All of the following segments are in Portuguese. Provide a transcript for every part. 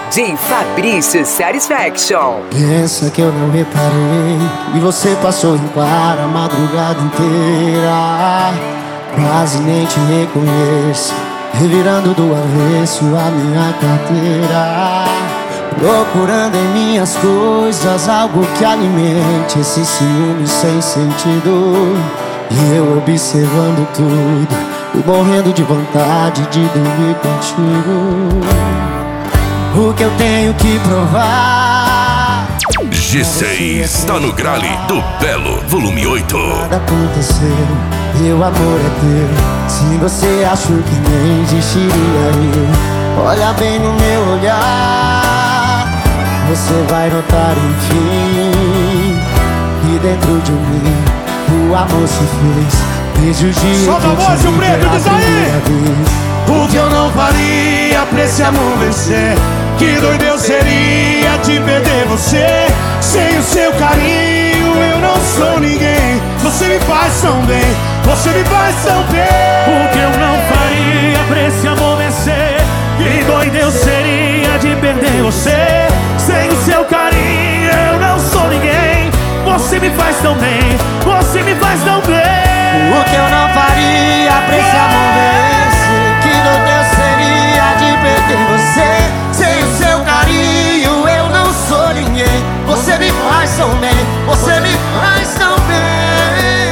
DJ Fabrício Satisfaction. Pensa que eu não reparei e você passou em claro a madrugada inteira. Quase nem te reconheço, revirando do avesso a minha carteira, procurando em minhas coisas algo que alimente esse ciúme sem sentido. E eu observando tudo e morrendo de vontade de dormir contigo. O que eu tenho que provar? G6 está no grale do Belo, volume 8. Nada aconteceu, meu amor é teu. Se você achou que nem existiria eu, olha bem no meu olhar, você vai notar enfim que dentro de mim o amor se fez. Desde o dia solta a voz, o preto, diz aí! O que eu não faria pra esse amor vencer? Que doido eu seria de perder você. Sem o seu carinho eu não sou ninguém. Você me faz tão bem, você me faz tão bem. O que eu não faria pra esse amor vencer? Que doido eu seria de perder você. Sem o seu carinho eu não sou ninguém. Você me faz tão bem, você me faz tão bem. O que eu não faria pra esse amor vencer? Que doido eu seria de perder você. Sem o seu carinho eu não sou ninguém. Você me faz tão bem, você me faz tão bem.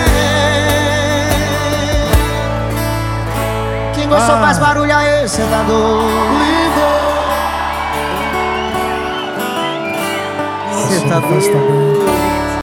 Quem gostou faz barulho aí, sentador. Você tá gostando?